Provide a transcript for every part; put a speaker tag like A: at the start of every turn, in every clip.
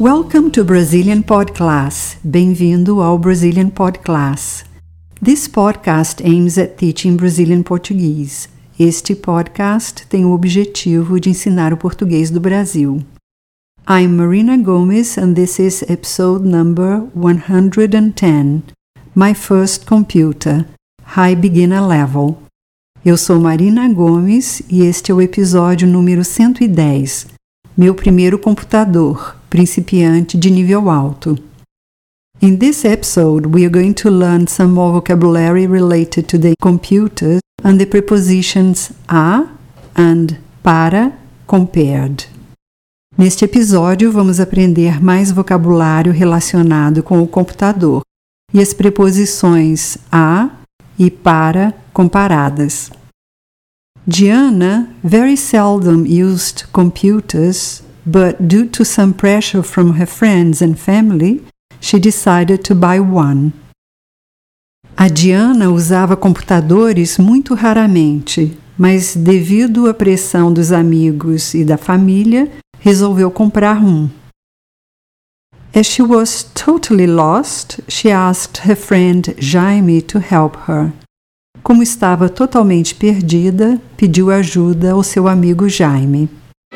A: Welcome to Brazilian Podcast. Bem-vindo ao Brazilian Podcast. This podcast aims at teaching Brazilian Portuguese. Este podcast tem o objetivo de ensinar o português do Brasil. I'm Marina Gomes and this is episode number 110, My First Computer, High Beginner Level. Eu sou Marina Gomes e este é o episódio número 110, Meu Primeiro Computador, Principiante de Nível Alto. In this episode, we are going to learn some more vocabulary related to the computer and the prepositions a and para compared. Neste episódio, vamos aprender mais vocabulário relacionado com o computador e as preposições a e para comparadas. Diana very seldom used computers, but due to some pressure from her friends and family, she decided to buy one. A Diana usava computadores muito raramente, mas devido à pressão dos amigos e da família, resolveu comprar um. As she was totally lost, she asked her friend Jaime to help her. Como estava totalmente perdida, pediu ajuda ao seu amigo Jaime.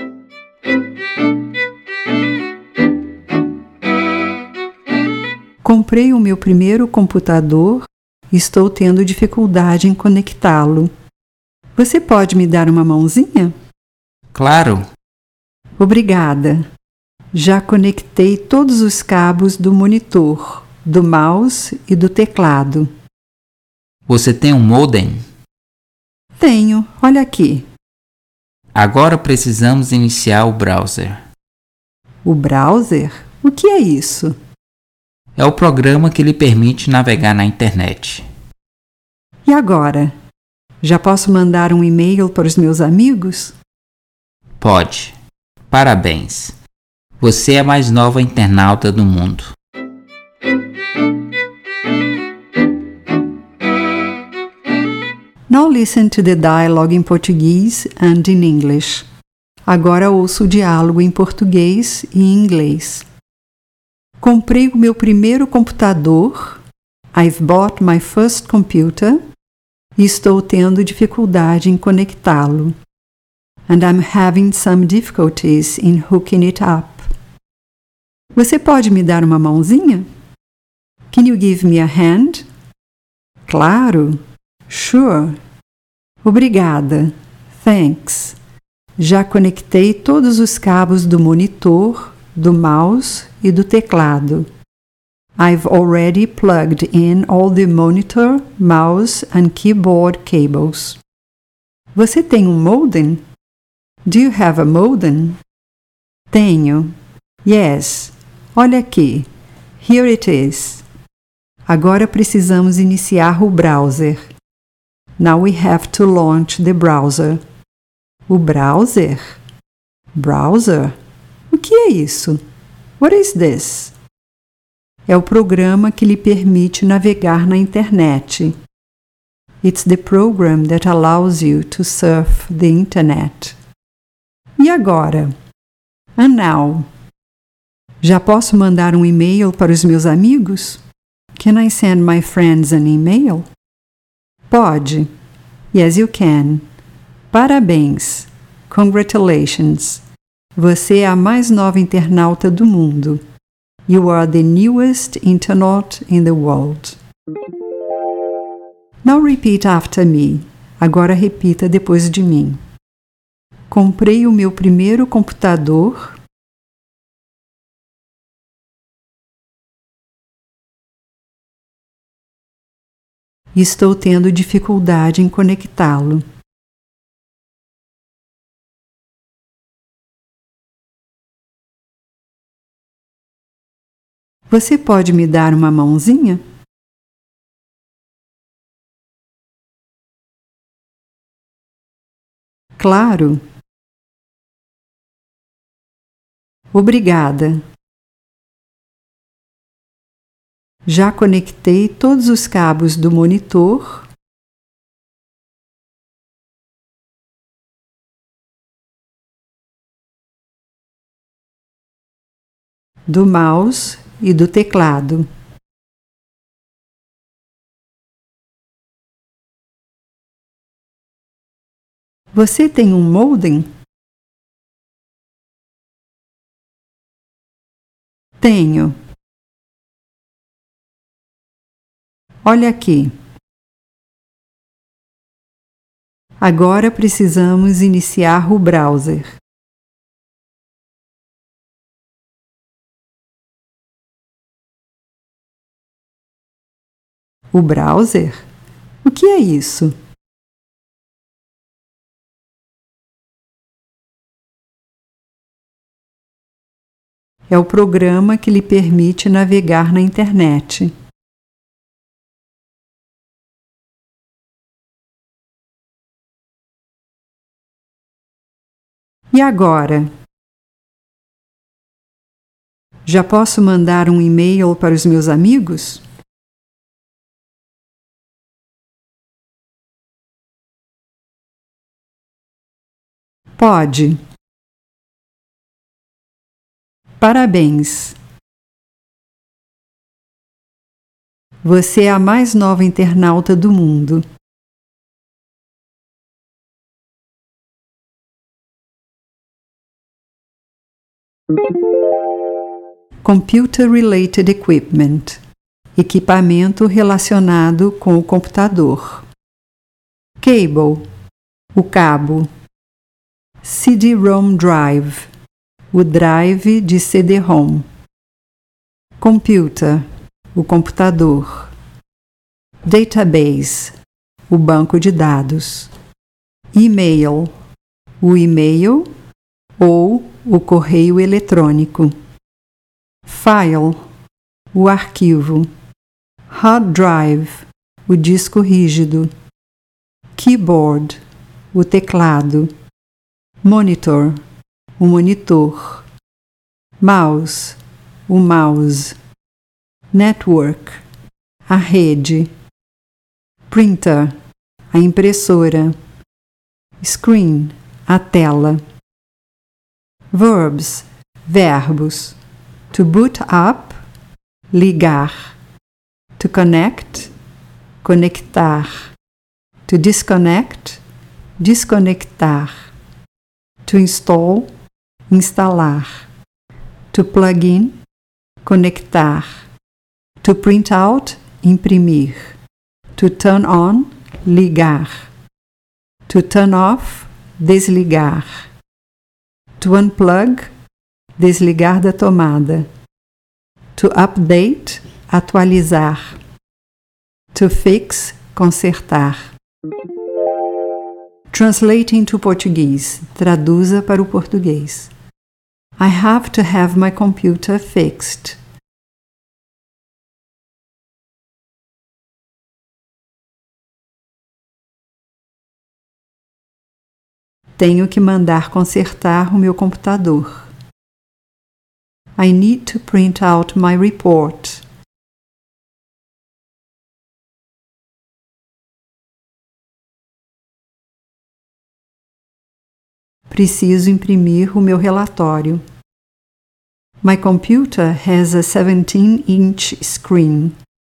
A: Comprei o meu primeiro computador e estou tendo dificuldade em conectá-lo. Você pode me dar uma mãozinha?
B: Claro.
A: Obrigada. Já conectei todos os cabos do monitor, do mouse e do teclado.
B: Você tem um modem?
A: Tenho, olha aqui.
B: Agora precisamos iniciar o browser.
A: O browser? O que é isso?
B: É o programa que lhe permite navegar na internet.
A: E agora? Já posso mandar um e-mail para os meus amigos?
B: Pode. Parabéns. Você é a mais nova internauta do mundo.
A: Now listen to the dialogue in Portuguese and in English. Agora ouço o diálogo em português e em inglês. Comprei o meu primeiro computador. I've bought my first computer. E estou tendo dificuldade em conectá-lo. And I'm having some difficulties in hooking it up. Você pode me dar uma mãozinha? Can you give me a hand? Claro. Sure. Obrigada. Thanks. Já conectei todos os cabos do monitor, do mouse e do teclado. I've already plugged in all the monitor, mouse and keyboard cables. Você tem um modem? Do you have a modem? Tenho. Yes. Olha aqui. Here it is. Agora precisamos iniciar o browser. Now we have to launch the browser. O browser? Browser? O que é isso? What is this? É o programa que lhe permite navegar na internet. It's the program that allows you to surf the internet. E agora? And now? Já posso mandar um e-mail para os meus amigos? Can I send my friends an email? Pode. Yes, you can. Parabéns. Congratulations. Você é a mais nova internauta do mundo. You are the newest internaut in the world. Now repeat after me. Agora repita depois de mim. Comprei o meu primeiro computador. Estou tendo dificuldade em conectá-lo. Você pode me dar uma mãozinha? Claro. Obrigada. Já conectei todos os cabos do monitor, do mouse e do teclado. Você tem um modem? Tenho. Olha aqui. Agora precisamos iniciar o browser. O browser? O que é isso? É o programa que lhe permite navegar na internet. E agora? Já posso mandar um e-mail para os meus amigos? Pode. Parabéns! Você é a mais nova internauta do mundo. Computer-related equipment. Equipamento relacionado com o computador. Cable. O cabo. CD-ROM drive. O drive de CD-ROM. Computer. O computador. Database. O banco de dados. E-mail. O e-mail ou o correio eletrônico. File. O arquivo. Hard drive. O disco rígido. Keyboard. O teclado. Monitor. O monitor. Mouse. O mouse. Network. A rede. Printer. A impressora. Screen. A tela. Verbs. Verbos. To boot up. Ligar. To connect. Conectar. To disconnect. Desconectar. To install. Instalar. To plug in. Conectar. To print out. Imprimir. To turn on. Ligar. To turn off. Desligar. To unplug. Desligar da tomada. To update. Atualizar. To fix. Consertar. Translating to Portuguese. Traduza para o português. I have to have my computer fixed. Tenho que mandar consertar o meu computador. I need to print out my report. Preciso imprimir o meu relatório. My computer has a 17-inch screen.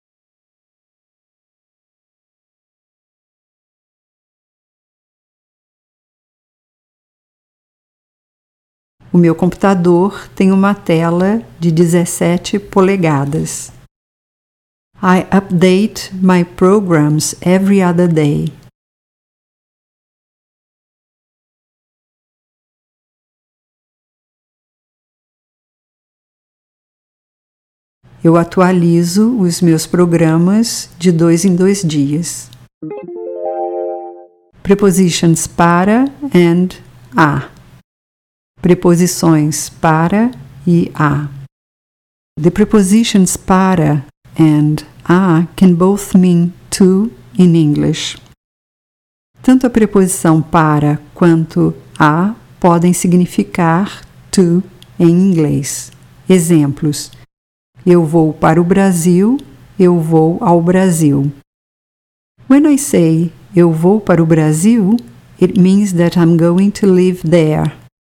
A: O meu computador tem uma tela de 17 polegadas. I update my programs every other day. Eu atualizo os meus programas de 2 em 2 dias. Prepositions para and a. Preposições para e a. The prepositions para and a can both mean to in English. Tanto a preposição para quanto a podem significar to em inglês. Exemplos: eu vou para o Brasil, eu vou ao Brasil. When I say eu vou para o Brasil, it means that I'm going to live there.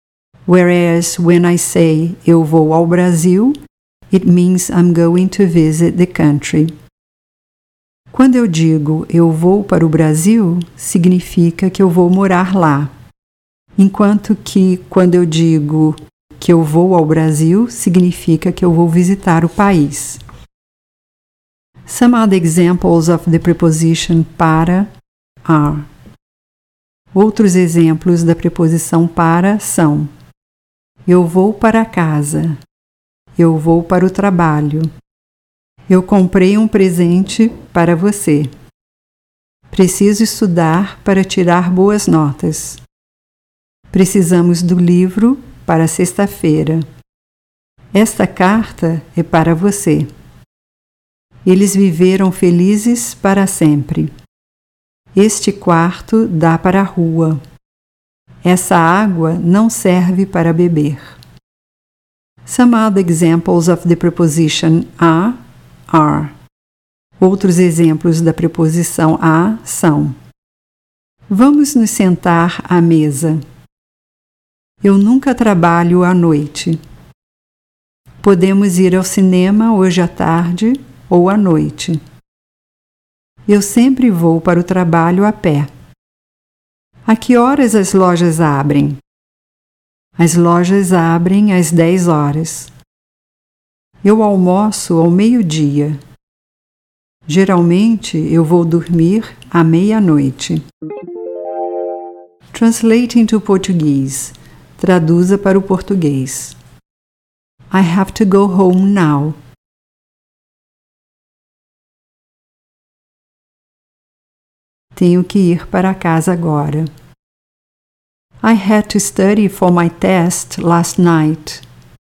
A: Whereas when I say eu vou ao Brasil, it means I'm going to visit the country. Quando eu digo eu vou para o Brasil, significa que eu vou morar lá. Enquanto que quando eu digo que eu vou ao Brasil, significa que eu vou visitar o país. Some other examples of the preposition para are. Outros exemplos da preposição para são: eu vou para casa. Eu vou para o trabalho. Eu comprei um presente para você. Preciso estudar para tirar boas notas. Precisamos do livro para sexta-feira. Esta carta é para você. Eles viveram felizes para sempre. Este quarto dá para a rua. Essa água não serve para beber. Some other examples of the preposition a are. Outros exemplos da preposição a são: vamos nos sentar à mesa. Eu nunca trabalho à noite. Podemos ir ao cinema hoje à tarde ou à noite. Eu sempre vou para o trabalho a pé. A que horas as lojas abrem? As lojas abrem às 10 horas. Eu almoço ao meio-dia. Geralmente eu vou dormir à meia-noite. Translating to Portuguese. Traduza para o português. I have to go home now. Tenho que ir para casa agora. I had to study for my test last night.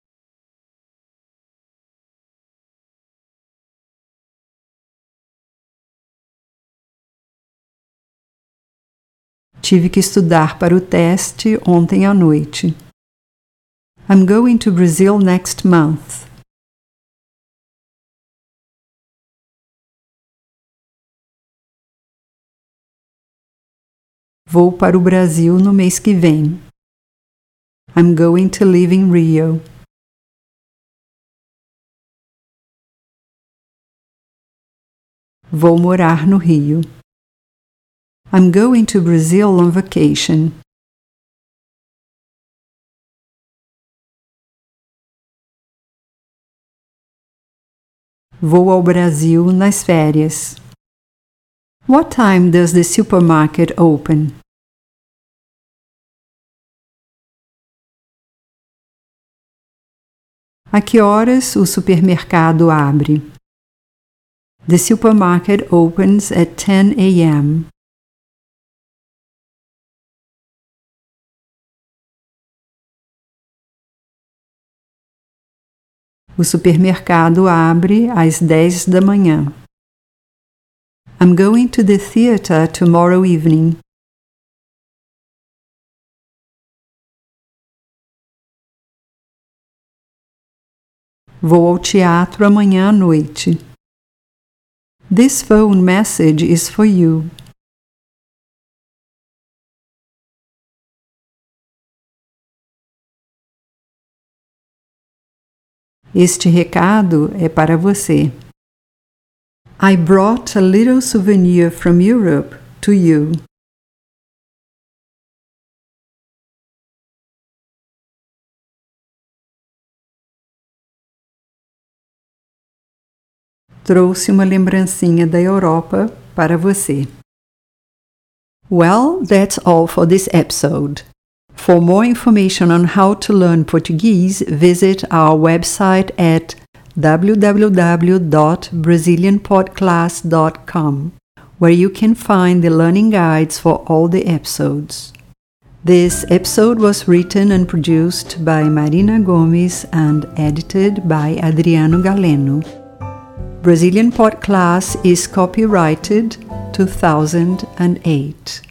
A: Tive que estudar para o teste ontem à noite. I'm going to Brazil next month. Vou para o Brasil no mês que vem. I'm going to live in Rio. Vou morar no Rio. I'm going to Brazil on vacation. Vou ao Brasil nas férias. What time does the supermarket open? A que horas o supermercado abre? The supermarket opens at 10 a.m. O supermercado abre às 10 da manhã. I'm going to the theater tomorrow evening. Vou ao teatro amanhã à noite. This phone message is for you. Este recado é para você. I brought a little souvenir from Europe to you. Trouxe uma lembrancinha da Europa para você. Well, that's all for this episode. For more information on how to learn Portuguese, visit our website at www.brazilianpodclass.com, where you can find the learning guides for all the episodes. This episode was written and produced by Marina Gomes and edited by Adriano Galeno. Brazilian Podcast is copyrighted 2008.